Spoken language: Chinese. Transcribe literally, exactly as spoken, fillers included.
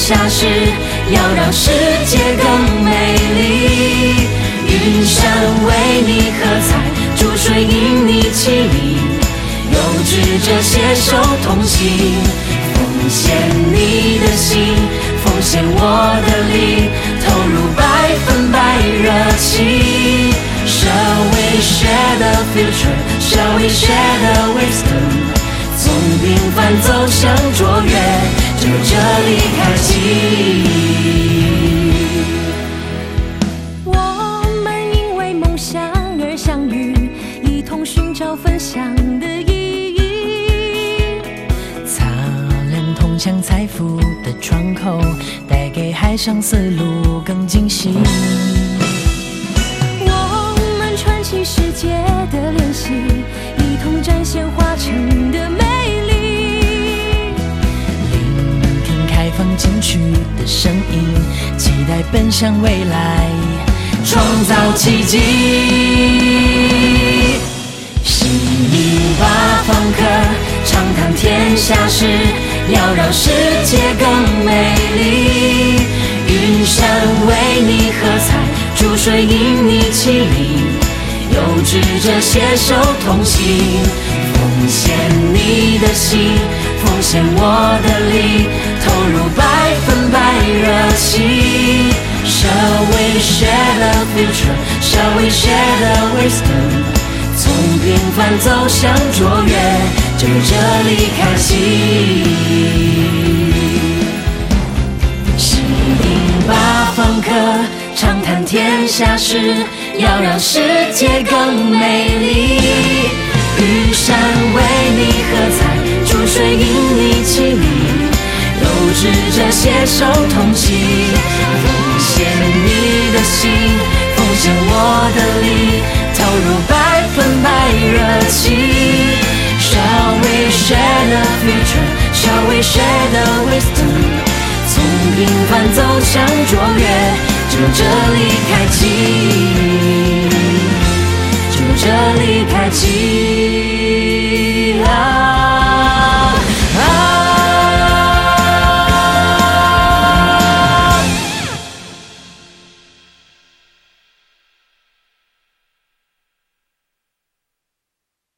下时，要让世界更美丽。云山为你喝彩，珠水因你起立，有志者携手同行，奉献你的心，奉献我的力，投入百分百热情。Shall we share the future? Shall we share the wisdom? 从平凡走向卓越，就这里开启。 我们因为梦想而相遇，一同寻找分享的意义。 擦亮通向财富的窗口，带给海上丝路更精细。 我们串起世界的联系，一同展现华城的美丽。 聆听开放进取的声音，期待奔向未来， 创造奇迹。吸引八方客，畅谈天下事，要让世界更美丽。云山为你喝彩，珠水因你起立，有志者携手同行，奉献你的心，奉献我的力，投入百分百热情。Shall we share the future? Shall we share the wisdom? 从平凡走向卓越，就这里开启。吸引八方客，畅谈天下事，要让世界更美丽。云山为你喝彩，珠水因你起立，有志者携手同行，奉献你的心，奉献我的力，投入百分百热情。Shall we share the future? Shall we share the wisdom? 从平凡走向卓越，就这里开启，就这里开启。